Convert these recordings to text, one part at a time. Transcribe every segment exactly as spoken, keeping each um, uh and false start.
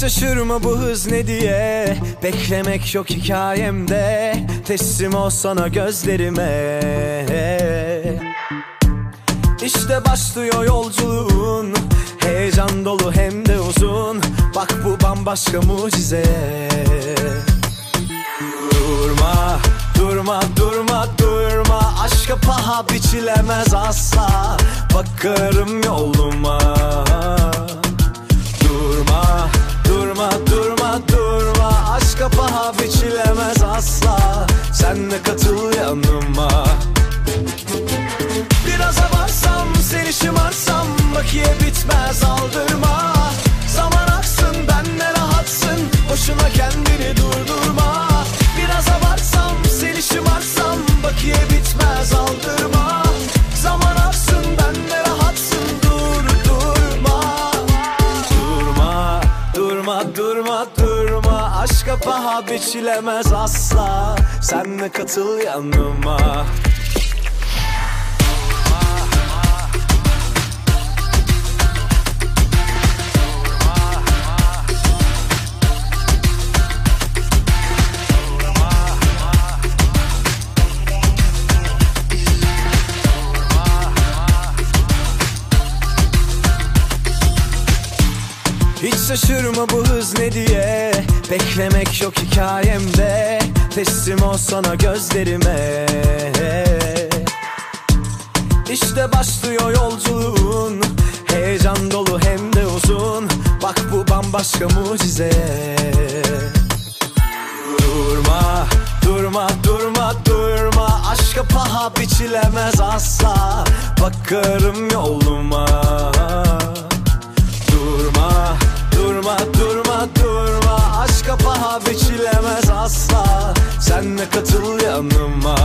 şaşırma bu hız ne diye, beklemek yok hikayemde. Teslim olsana gözlerime. İşte başlıyor yolculuğun, heyecan dolu hem de uzun. Bak bu bambaşka mucize. Durma, durma, durma, durma. Aşka paha biçilemez asla. Bakarım yoluma. Durma, durma, durma, durma. Aşka paha biçilemez asla. Sen de katıl yanıma. Biraz abarsam, seni şımarsam, bakiye bitmez aldırma. Zaman aksın, benle rahatsın, boşuna kendini durdurma. Biraz abarsam, seni şımarsam, bakiye bitmez aldırma. Zaman aksın, benle rahatsın, dur durma. Durma, durma, durma, durma. Aşka paha biçilemez asla. Sen de katıl yanıma. Hiç şaşırma bu hız ne diye, beklemek yok hikayemde. Teslim olsana gözlerime. İşte başlıyor yolculuğun, heyecan dolu hem de uzun. Bak bu bambaşka mucize. Durma, durma, durma, durma. Aşka paha biçilemez asla. Bakarım yoluma. Durma, durma, durma, durma. Aşka paha biçilemez asla. Sen de katıl yanıma.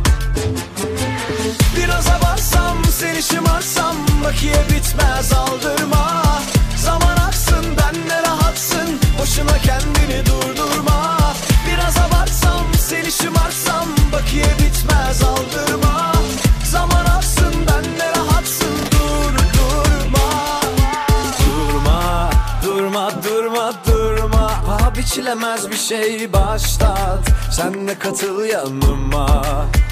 Biraz abarsam, seni şımarsam, bakiye bitmez aldırma. Zaman aksın, benle rahatsın, boşuna kendini durdurma. Biraz abarsam, seni şımarsam, bakiye bitmez aldırma. Zaman aksın, benle rahatsın, dur durma. Durma, durma, durma, durma. Paha biçilemez bir şey başlat. Sen de katıl yanıma.